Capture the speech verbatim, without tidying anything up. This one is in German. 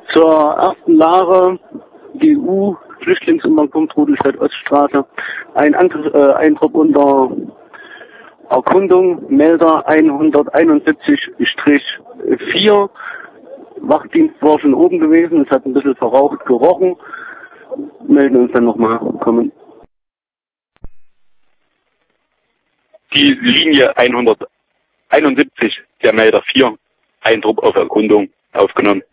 Zur ersten Lage, G U, Flüchtlingsunterkunft Rudelstadt-Oststraße. Ein Angriff, äh, Eindruck unter Erkundung, Melder hunderteinundsiebzig vier. Wachdienst war schon oben gewesen, es hat ein bisschen verraucht gerochen. Melden uns dann nochmal, kommen. Die Linie hunderteinundsiebzig, der Melder vier, Eindruck auf Erkundung aufgenommen.